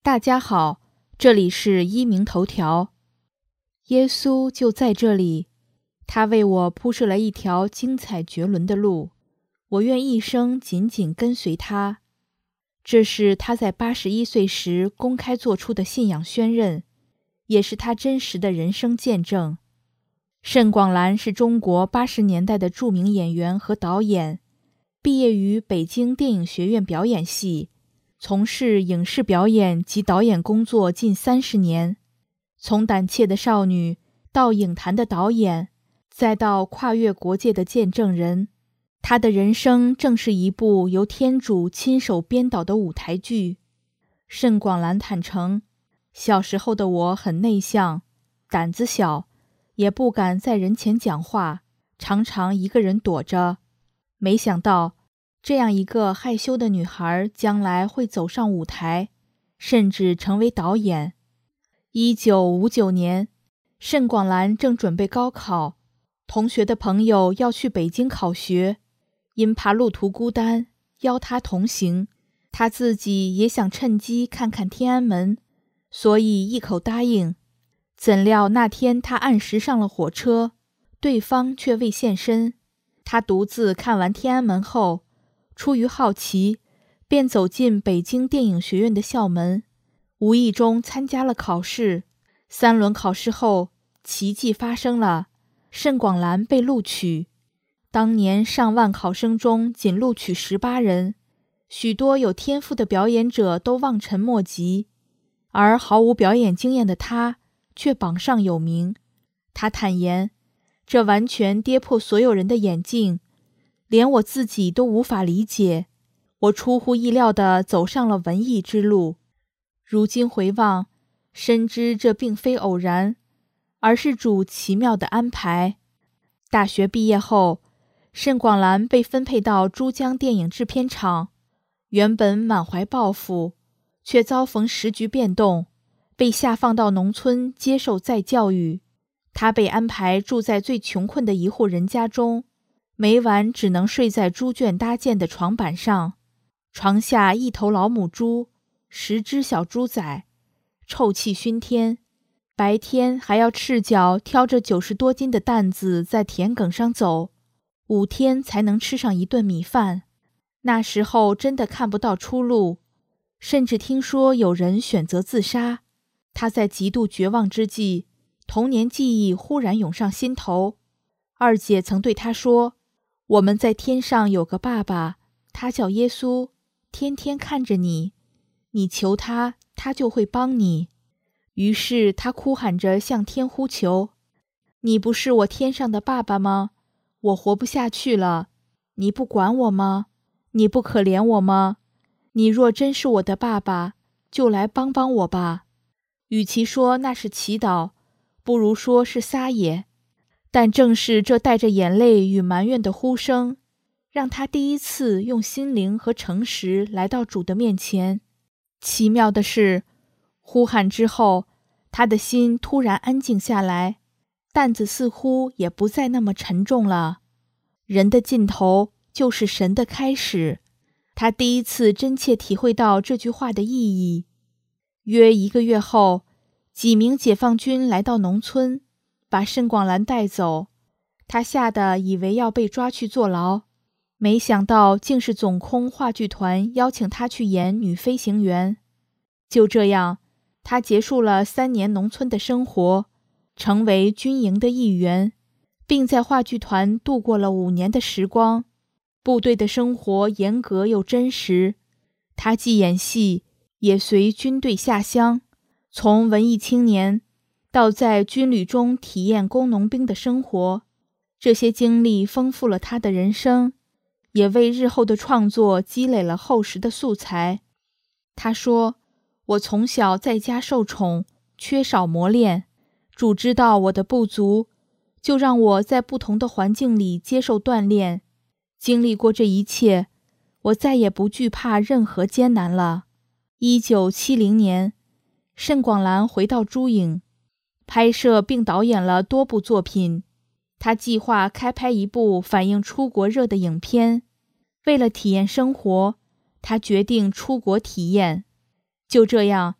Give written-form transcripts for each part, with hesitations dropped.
大家好，这里是一鸣头条。耶稣就在这里，他为我铺设了一条精彩绝伦的路，我愿一生紧紧跟随他。这是他在81岁时公开做出的信仰宣认，也是他真实的人生见证。盛广兰是中国80年代的著名演员和导演，毕业于北京电影学院表演系，从事影视表演及导演工作近30年。从胆怯的少女到影坛的导演，再到跨越国界的见证人，她的人生正是一部由天主亲手编导的舞台剧。盛广兰坦诚，小时候的我很内向，胆子小，也不敢在人前讲话，常常一个人躲着。没想到，这样一个害羞的女孩将来会走上舞台，甚至成为导演。1959年，盛广兰正准备高考，同学的朋友要去北京考学，因怕路途孤单，邀她同行。她自己也想趁机看看天安门，所以一口答应。怎料那天她按时上了火车，对方却未现身。她独自看完天安门后，出于好奇，便走进北京电影学院的校门，无意中参加了考试。3轮考试后，奇迹发生了，盛广兰被录取。当年上万考生中仅录取18人，许多有天赋的表演者都望尘莫及，而毫无表演经验的他却榜上有名。他坦言，这完全跌破所有人的眼镜，连我自己都无法理解。我出乎意料地走上了文艺之路。如今回望，深知这并非偶然，而是主奇妙的安排。大学毕业后，盛广兰被分配到珠江电影制片厂，原本满怀抱负，却遭逢时局变动，被下放到农村接受再教育。他被安排住在最穷困的一户人家中，每晚只能睡在猪圈搭建的床板上，床下1头老母猪，10只小猪仔，臭气熏天。白天还要赤脚挑着90多斤的担子在田埂上走，5天才能吃上一顿米饭。那时候真的看不到出路，甚至听说有人选择自杀。他在极度绝望之际，童年记忆忽然涌上心头。二姐曾对他说，我们在天上有个爸爸，他叫耶稣，天天看着你，你求他，他就会帮你。于是他哭喊着向天呼求，你不是我天上的爸爸吗？我活不下去了，你不管我吗？你不可怜我吗？你若真是我的爸爸，就来帮帮我吧。与其说那是祈祷，不如说是撒野。但正是这带着眼泪与埋怨的呼声，让他第一次用心灵和诚实来到主的面前。奇妙的是，呼喊之后，他的心突然安静下来，担子似乎也不再那么沉重了。人的尽头就是神的开始，他第一次真切体会到这句话的意义。约1个月后，几名解放军来到农村，把盛广兰带走。他吓得以为要被抓去坐牢，没想到竟是总空话剧团邀请他去演女飞行员。就这样，他结束了3年农村的生活，成为军营的一员，并在话剧团度过了5年的时光。部队的生活严格又真实，他既演戏，也随军队下乡，从文艺青年到在军旅中体验工农兵的生活。这些经历丰富了他的人生，也为日后的创作积累了厚实的素材。他说，我从小在家受宠，缺少磨练，主知道我的不足，就让我在不同的环境里接受锻炼。经历过这一切，我再也不惧怕任何艰难了。1970年，盛广兰回到珠影，拍摄并导演了多部作品。他计划开拍一部反映出国热的影片。为了体验生活，他决定出国体验。就这样，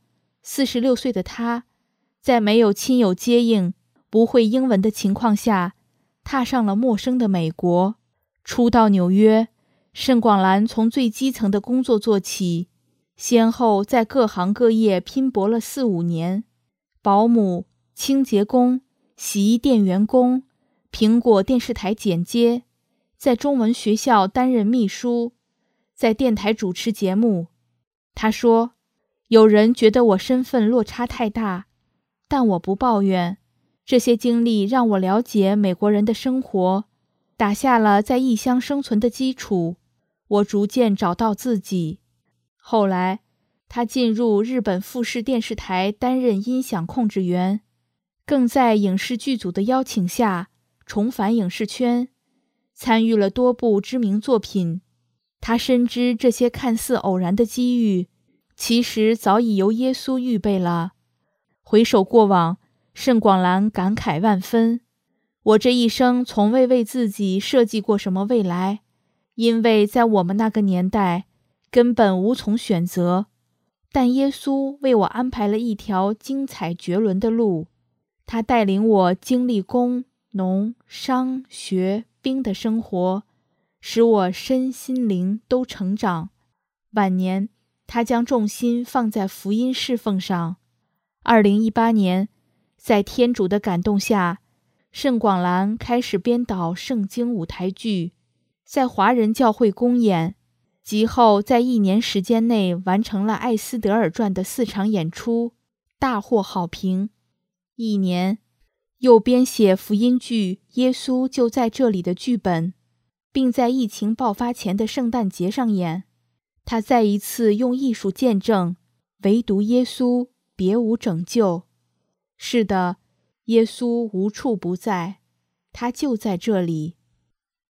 46岁的他，在没有亲友接应、不会英文的情况下，踏上了陌生的美国。初到纽约，盛广兰从最基层的工作做起，先后在各行各业拼搏了4、5年，保姆、清洁工、洗衣店员工、苹果电视台剪接，在中文学校担任秘书，在电台主持节目。他说，有人觉得我身份落差太大，但我不抱怨，这些经历让我了解美国人的生活，打下了在异乡生存的基础，我逐渐找到自己。后来，他进入日本富士电视台担任音响控制员，更在影视剧组的邀请下重返影视圈，参与了多部知名作品。他深知这些看似偶然的机遇，其实早已由耶稣预备了。回首过往，盛广兰感慨万分。我这一生从未为自己设计过什么未来，因为在我们那个年代，根本无从选择。但耶稣为我安排了一条精彩绝伦的路，他带领我经历工、农、商、学、兵的生活，使我身心灵都成长。晚年，他将重心放在福音侍奉上。2018年，在天主的感动下，盛广兰开始编导圣经舞台剧，在华人教会公演，及后在1年时间内完成了艾斯德尔传的4场演出，大获好评。1年，又编写福音剧《耶稣就在这里》的剧本，并在疫情爆发前的圣诞节上演。他再一次用艺术见证，唯独耶稣，别无拯救。是的，耶稣无处不在，他就在这里。